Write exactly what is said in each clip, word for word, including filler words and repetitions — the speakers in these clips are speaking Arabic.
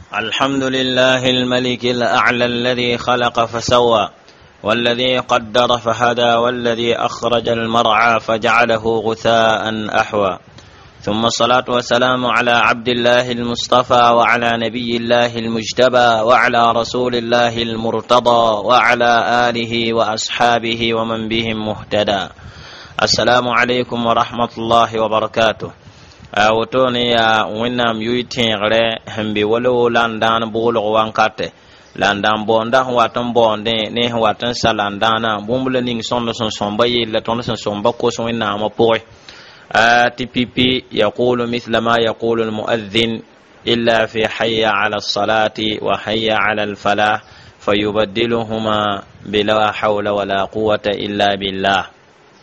الحمد لله الملك الأعلى الذي خلق فسوى والذي قدر فهدى والذي أخرج المرعى فجعله غثاء أحوى ثم الصلاة والسلام على عبد الله المصطفى وعلى نبي الله المجتبى وعلى رسول الله المرتضى وعلى آله وأصحابه ومن بهم مهتدى. السلام عليكم ورحمة الله وبركاته. Wotoni ya wennam yuitingre hembe wolo landan bolo wankate landan bonda watan bonde ne watan salandana bumbule ning sonlo son somba yilla ton son somba ko son na ma poy atipipi yaqulu mithla ma yaqulu almuadhdhin illa fi hayya ala as-salati wa hayya ala al-falah fayubaddiluhuma bila hawla wala quwwata illa billah.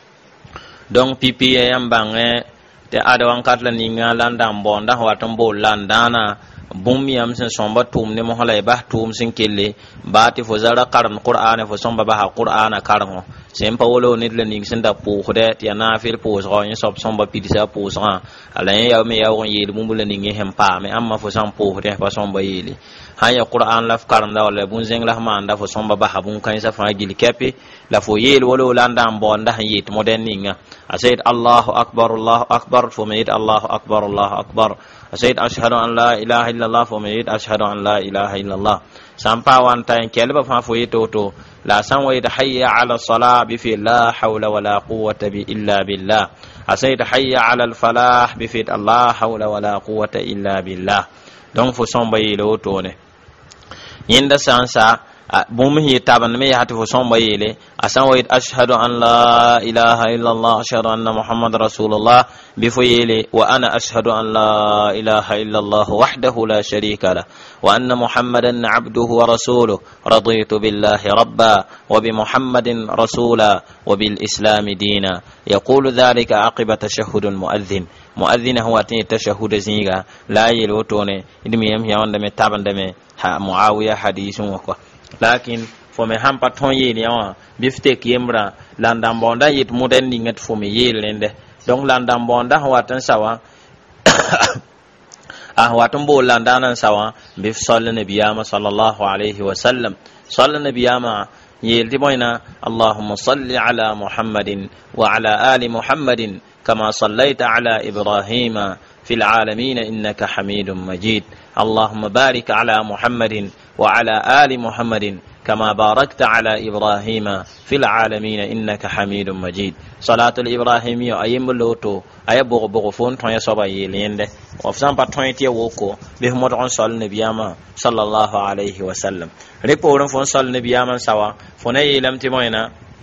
Donc pipi yam bange te ada wankat la ninga landa mbonda watan bo landana bum yam sen somba tum ne mo halay ba tum sen kelle bati fo zara karam qur'ana fo somba ba qur'ana karamo sem pa wolo nit la ning sen da pu khode ti na fil pu so ni sob somba pidisa pu so ala ya me ya won yeli bum la ningi hem pa me amma fo sam pu khode pa somba yeli haya qur'an laf karam da wala bun zeng la ma anda fo somba ba bun kan sa fa gil kepi la fo yeli wolo landa mbonda yit moden ninga asayid Allahu akbar Allahu akbar fumayid Allahu akbar Allahu akbar asayid ashhadu an la ilaha illallah fumayid ashhadu an la ilaha illallah sampa wan tan kelba fa fo yito to la san wa hayya ala salah bi fi la hawla wala quwwata bi illa billah asayid hayya ala al falah bi fi Allah hawla wala quwwata illa billah. Donc fo somba yelo to ne yinda sansa bumhi taban me yati fo somba yele asan wa ashhadu an la ilaha illa Allah ashhadu anna muhammad rasulullah bi fo yele wa ana ashhadu an la ilaha illa Allah wahdahu la sharika la wa anna muhammadan abduhu wa rasuluhu raditu billahi rabba wa bi muhammadin rasula wa bil islam dina yaqulu dhalika aqiba tashahhud al muadhdhin muadhdhin huwa tashahhud zinga la yelo tone idmi yam yawanda me tabanda me ha muawiya hadithun wa lakin fo me hampa ton yeli yawa biftek yemra landam bonda yit muden ningat fo me yelende donc landam bonda watan sawa ah watan bo landanan sawa bif sallallahu nabiyama sallallahu alayhi wa sallam sallallahu nabiyama yelti boyna allahumma salli ala muhammadin wa ala ali muhammadin kama sallaita ala ibrahima fil alamin innaka hamidum majid. اللهم بارك على محمد وعلى آل محمد كما باركت على إبراهيم في العالمين إنك حميد مجيد. صلاة الإبراهيمية أيام اللوتو أي بغ بغفون تون يصبا يلينده وفسان بطون يتيوكو بهم مدعون صلى النبياما صلى الله عليه وسلم ريبورن فون صلى النبياما سوا فني لم تموينا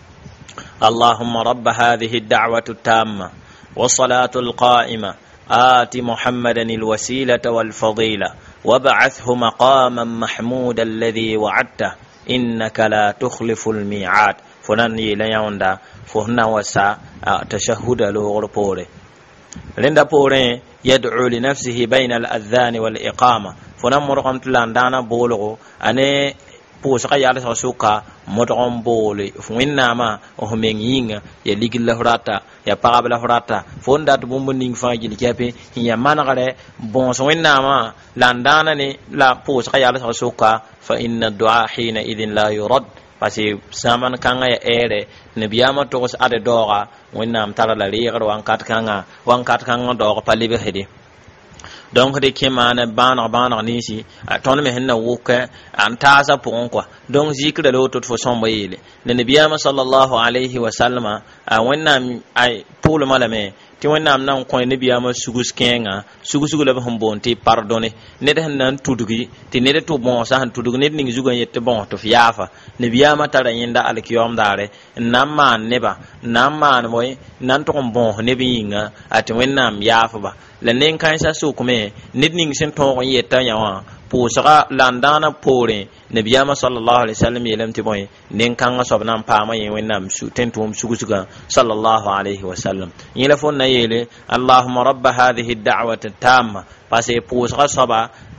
اللهم رب هذه الدعوة التامة والصلاة القائمة آت محمدا الوسيلة والفضيلة وبعثه مقاما محمودا الذي وعدته إنك لا تخلف الميعاد. فنني ليوندا فهنا وسا تشهد له بوري لندا بوري يدعو لنفسه بين الأذان والإقامة فنمر قمت لاندانا بولغو أني pusaka yalla sa suka modon bole fuinna ma o menginga ya ligilla horata ya parabla horata fonda to bumbu ning fangil kepe ya managare bon so winna ma landana ni la pusaka yalla sa suka fa inna du'a hina idin la yurad pasi saman kanga ya ere nabiyama to ko ade dora winna am tara la rigar wan kat kanga wan kat kanga do ko palibe hedi. Donc de kemane banar banar nisi ton me henna wuka an taza pon quoi donc zikra lo tot fo somba yele le nabiyama sallallahu alayhi wa sallama a wonna ay pour le malame ti wonna am nan ko nabiyama sugus kenga sugus sugu le hom bonti pardonner ne de nan tudugi ti ne de to bon sa han tudugi ne ning zugo yette bon to fiafa nabiyama tara yinda alkiyom dare namma neba namma moy nan to bon ne binga ati wonna am yafa ba la nen kan sa su kuma nit ning sen to on yetta yawa po saka landana pore nabiyama sallallahu alaihi wasallam yelam ti boy nen kan so nan pa ma yen wennam su tentum sugu suga sallallahu alaihi wasallam yela fon na yele allahumma rabb hadhihi ad-da'wati at-tamma pase po saka soba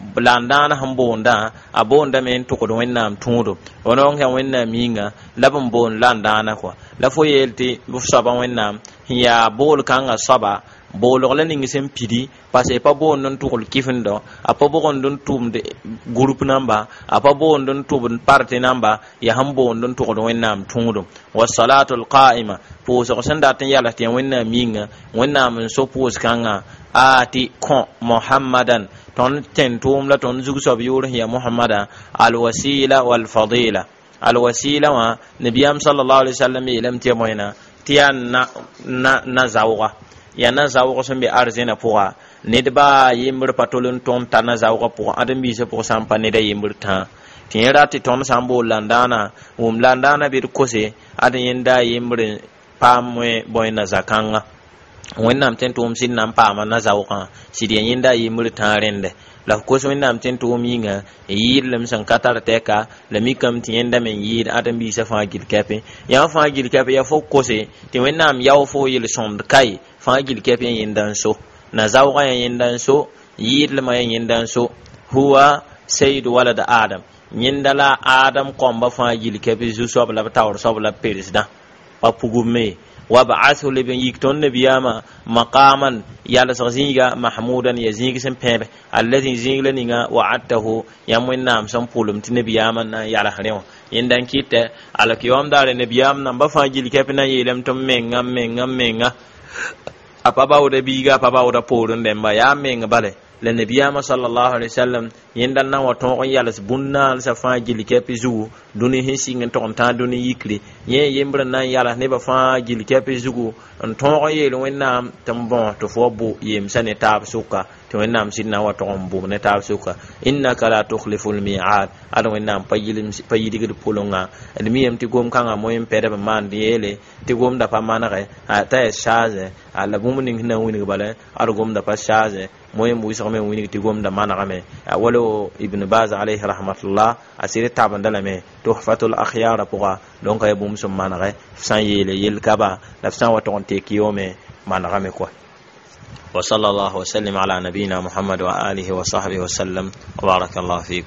blandana han bonda a bonda men to ko wennam tuudo wonon kan wennam minga labon bon landana ko la fo yelti bu saba wennam ya bol kanga saba bolo la ningi sem pidi parce pas bon non to ko kifindo a pa bon don tumde groupe namba a pa bon don tubun parti namba ya hambo don to ko wennam tuudo was salatul qa'ima po so sanda tan yala tan wennam minga wennam so pos kanga ati kon muhammadan ton tentum la ton zugu sob yur ya muhammada al wasila wal fadila al wasila wa nabiyam sallallahu alaihi wasallam ilam ti moyna tiyan na na na zawwa ya na zawwa so be arzena poa nedba yimr patolun ton tana zawwa poa adam bi se po sampane da yimr ta tiyara ti ton sambo landana um landana bir kose adan yenda yimr pamwe boyna zakanga wennam ten tum sin nam paama na zawqa sidiya yinda yimur tarende la ko so wennam ten tum yinga yirlem san katar teka la mikam ti yenda men yir adam bi sa fa gil kape ya fa gil kape ya fo kose ti wennam yaw fo yil som kai fa gil kape yindan so na zawqa yindan so yirlem yindan so huwa sayyid walad adam yindala adam komba fa gil kape zu so bla tawr so bla president pa pugume وابعثه لبن يكتون نبياما مقاما يالا سغزيغا محمودا يزيغ سنبيب الذي زيغ لنغا وعدته يموين نام سنبولم تنبياما يالا خريو يندان كيتا على كيوم دار نبيام نمبا فاجيل كيبنا يلم تم منغا منغا منغا أبابا ودا بيغا أبابا ودا پورن دمبا يا منغا بالي لنبيام صلى الله عليه وسلم يندان نا وطوق يالس بنا لسفاجيل كيبي زو duni hisi ngin ton ta duni yikri ye yembra nan yala ne ba fa gil kepe zugu on ton ye lo wenna tambon to fobu yem sane tab suka to wenna sidna wa ton bu ne tab suka innaka la tukhliful mi'ad ado wenna payilim payidi gid polonga admi yem ti gom kanga moyem pede ba man yele ti gom da pa manare ta e shaze ala bumu ning na wini bale ado gom da pa shaze moyem bu isame wini ti gom da manara me walo ibn baz alayhi rahmatullah asire tabandala me tuhfatul akhyar puga donc ay bum sum manare san yele yel kaba la san wa ton te kiyome manara me ko wa sallallahu wa sallim ala nabina muhammad wa alihi wa sahbihi wa sallam wa barakallahu fikum.